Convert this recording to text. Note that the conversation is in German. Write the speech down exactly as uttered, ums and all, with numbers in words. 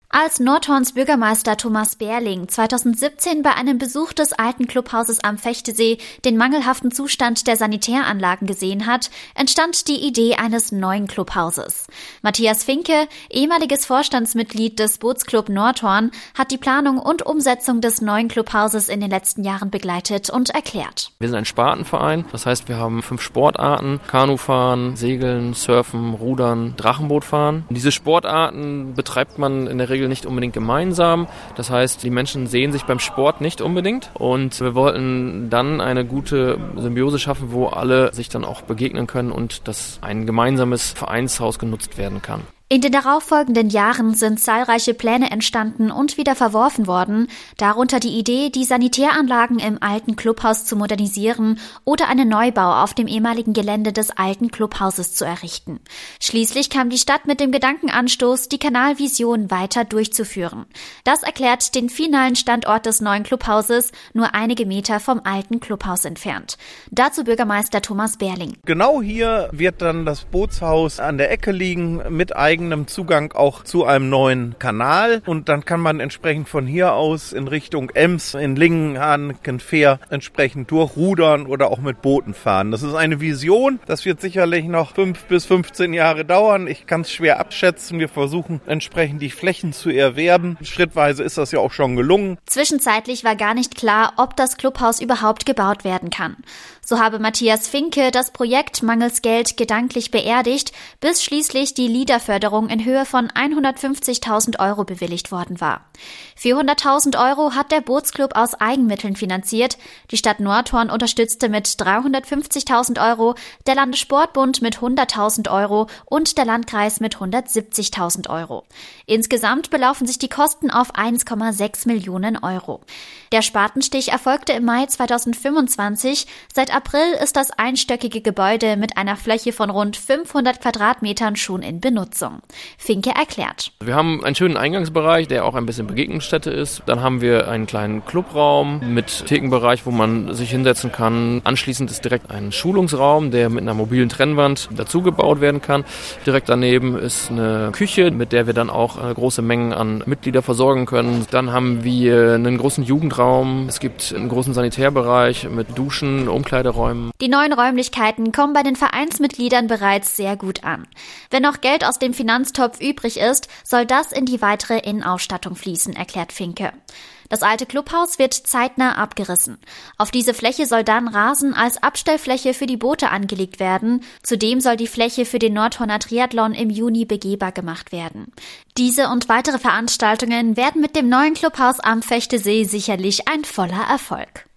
Als Nordhorns Bürgermeister Thomas Berling zweitausendsiebzehn bei einem Besuch des alten Clubhauses am Fechtesee den mangelhaften Zustand der Sanitäranlagen gesehen hat, entstand die Idee eines neuen Clubhauses. Matthias Finke, ehemaliges Vorstandsmitglied des Bootsclub Nordhorn, hat die Planung und Umsetzung des neuen Clubhauses in den letzten Jahren begleitet und erklärt. Wir sind ein Spartenverein, das heißt, wir haben fünf Sportarten: Kanufahren, Segeln, Surfen, Rudern, Drachenbootfahren. Diese Sportarten betreibt man in der Regel nicht unbedingt gemeinsam. Das heißt, die Menschen sehen sich beim Sport nicht unbedingt und wir wollten dann eine gute Symbiose schaffen, wo alle sich dann auch begegnen können und dass ein gemeinsames Vereinshaus genutzt werden kann. In den darauffolgenden Jahren sind zahlreiche Pläne entstanden und wieder verworfen worden, darunter die Idee, die Sanitäranlagen im alten Clubhaus zu modernisieren oder einen Neubau auf dem ehemaligen Gelände des alten Clubhauses zu errichten. Schließlich kam die Stadt mit dem Gedankenanstoß, die Kanalvision weiter durchzuführen. Das erklärt den finalen Standort des neuen Clubhauses, nur einige Meter vom alten Clubhaus entfernt. Dazu Bürgermeister Thomas Berling. Genau hier wird dann das Bootshaus an der Ecke liegen, mit eigenem Zugang auch zu einem neuen Kanal. Und dann kann man entsprechend von hier aus in Richtung Ems, in Lingen, Hahneken, Fehr entsprechend durchrudern oder auch mit Booten fahren. Das ist eine Vision. Das wird sicherlich noch fünf bis fünfzehn Jahre dauern. Ich kann es schwer abschätzen. Wir versuchen entsprechend die Flächen zu erwerben. Schrittweise ist das ja auch schon gelungen. Zwischenzeitlich war gar nicht klar, ob das Clubhaus überhaupt gebaut werden kann. So habe Matthias Finke das Projekt mangels Geld gedanklich beerdigt, bis schließlich die LEADER-Förderung in Höhe von hundertfünfzigtausend Euro bewilligt worden war. vierhunderttausend Euro hat der Bootsclub aus Eigenmitteln finanziert, die Stadt Nordhorn unterstützte mit dreihundertfünfzigtausend Euro, der Landessportbund mit hunderttausend Euro und der Landkreis mit hundertsiebzigtausend Euro. Insgesamt belaufen sich die Kosten auf eins Komma sechs Millionen Euro. Der Spatenstich erfolgte im Mai zweitausendfünfundzwanzig. Seit April ist das einstöckige Gebäude mit einer Fläche von rund fünfhundert Quadratmetern schon in Benutzung. Finke erklärt. Wir haben einen schönen Eingangsbereich, der auch ein bisschen Begegnungsstätte ist. Dann haben wir einen kleinen Clubraum mit Thekenbereich, wo man sich hinsetzen kann. Anschließend ist direkt ein Schulungsraum, der mit einer mobilen Trennwand dazugebaut werden kann. Direkt daneben ist eine Küche, mit der wir dann auch große Mengen an Mitglieder versorgen können. Dann haben wir einen großen Jugendraum. Es gibt einen großen Sanitärbereich mit Duschen, Umkleideräumen. Die neuen Räumlichkeiten kommen bei den Vereinsmitgliedern bereits sehr gut an. Wenn noch Geld aus dem Finanztopf übrig ist, soll das in die weitere Innenausstattung fließen, erklärt Finke. Das alte Clubhaus wird zeitnah abgerissen. Auf diese Fläche soll dann Rasen als Abstellfläche für die Boote angelegt werden. Zudem soll die Fläche für den Nordhorner Triathlon im Juni begehbar gemacht werden. Diese und weitere Veranstaltungen werden mit dem neuen Clubhaus am Fechtesee sicherlich ein voller Erfolg.